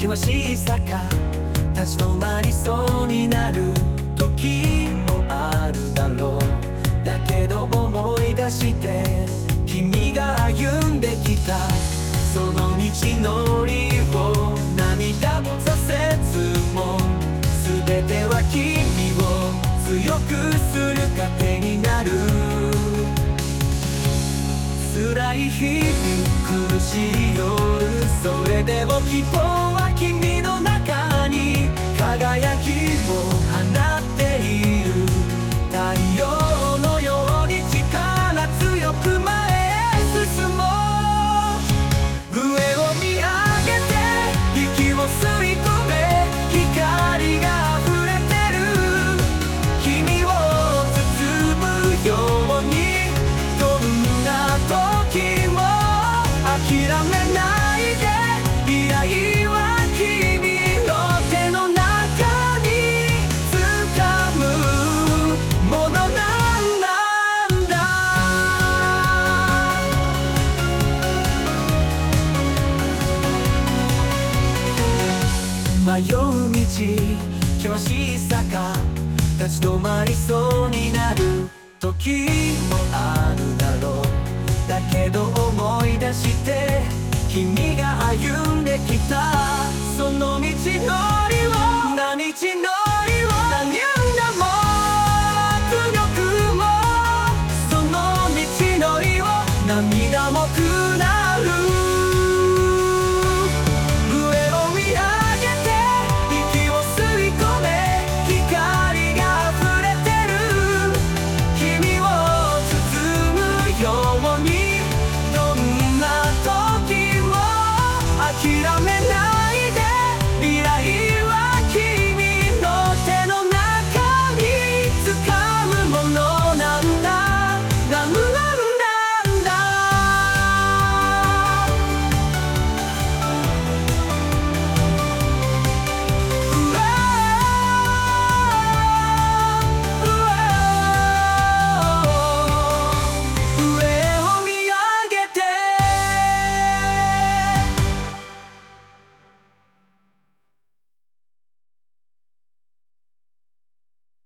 険しい坂立ち止まりそうになる時もあるだろう。だけど思い出して君が歩んできたその道のりを涙も挫折も全ては君を強くする糧になる。辛い日々苦しい夜それでも希望は君の中に輝きを放っている。太陽のように力強く前へ進もう。上を見上げて息を吸い込め光が溢れてる君を包むようにどんな時も諦めないで未来は君の手の中に掴むものなんだ。迷う道険しい坂立ち止まりそうになる時もあるだろう。だけど思い出して君が歩んできたその道のりを何日の